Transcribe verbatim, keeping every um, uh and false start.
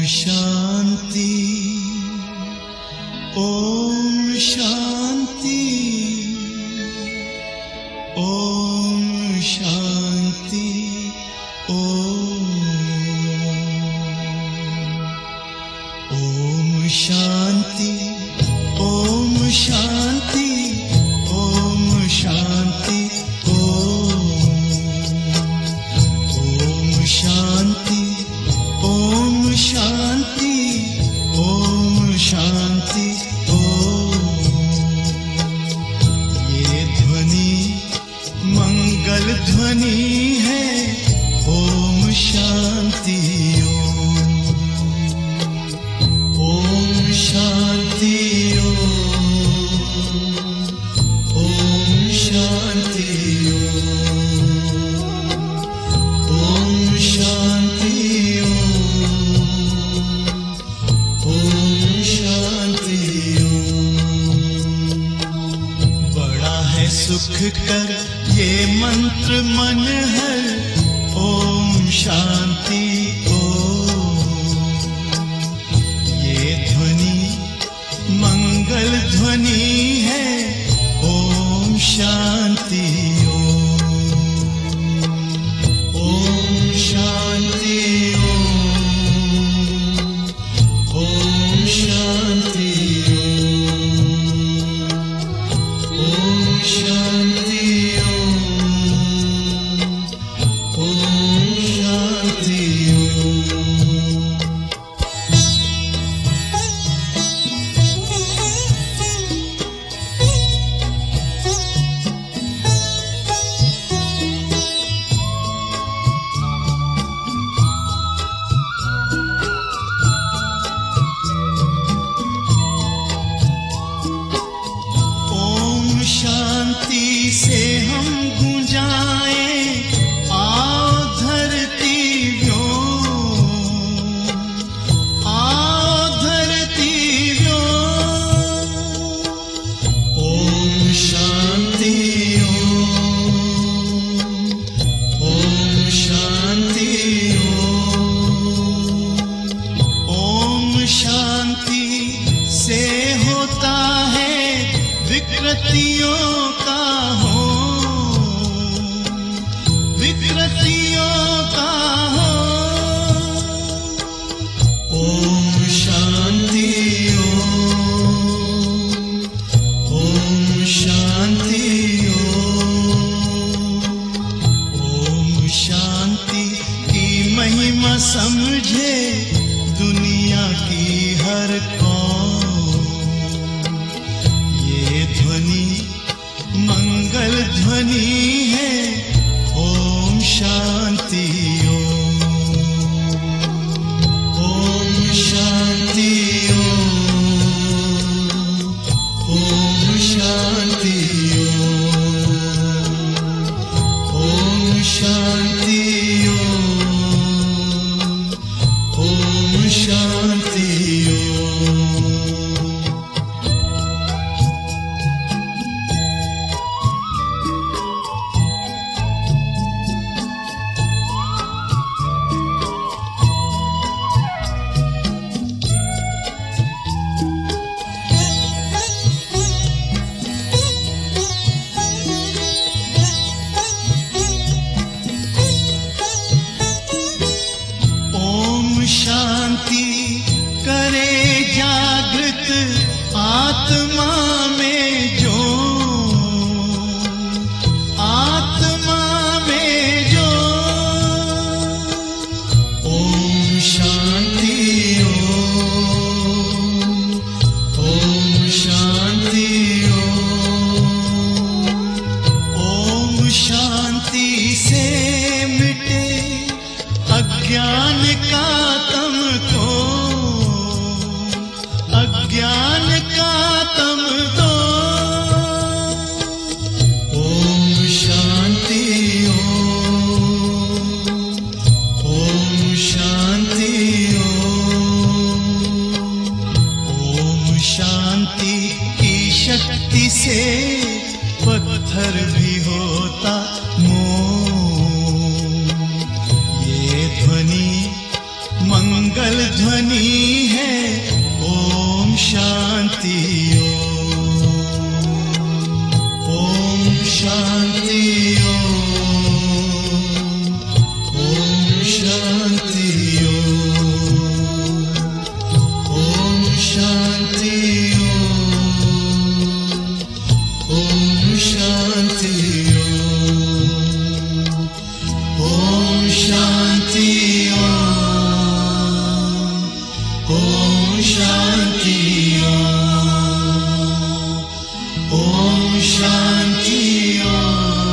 शांति, ओम शांति, ओम शांति, ओम ओम शांति, ओम शांति, ओम शांति, ओम ओम शांति, ओम शांति, ओम शांति, ओम। ये ध्वनि मंगल ध्वनि है, ओम शांति, ओम ओम शांति, ओम ओम शांति, ओम ओम शांति, ओम शांति, ओम। बड़ा है सुख कर ये मंत्र मन हर, ओम शांति, ओम। ये ध्वनि मंगल ध्वनि है, ओम शांति, ओम ओम शांति, ओम ओम शांति, ओम ओम शांति, ओम ओम शांति, ओम। ओम शांति से हम गूंजाएं, आओ धरती व्योम, आओ धरती व्योम। ओम शांति, ओम ओम शांति, ओम ओम शांति से होता है विकृतियों का हो, विकृतियों का हो। ओम शांति, ओम ओम शांति, ओम ओम शांति की महिमा समझे दुनिया की हर कौम। ये ध्वनि मंगल ध्वनि है, ओम शांति, ओम ओम शांति, ओम ओम शांति, ओम ओम शांति, ओम ओम शांति, ओम। ओम शांति करे जागृत आत्मा में जो, आत्मा में जो। ओम शांति, ओम ओम शांति, ओम ओम शांति से मिटे अज्ञान का तम को, अज्ञान का तम को। ओम शांति, ओम ओम शांति, ओम ओम शांति की शक्ति से पत्थर भी होता मोम। ये ध्वनि मंगल ध्वनि है ओम शांति ओम, ओम शांति ओम, ओम शांति ओम, ओम शांति ओम, ओम शांति ओम, ओम शांति ओम, ओम शांति ओम, ओम शांति ओम।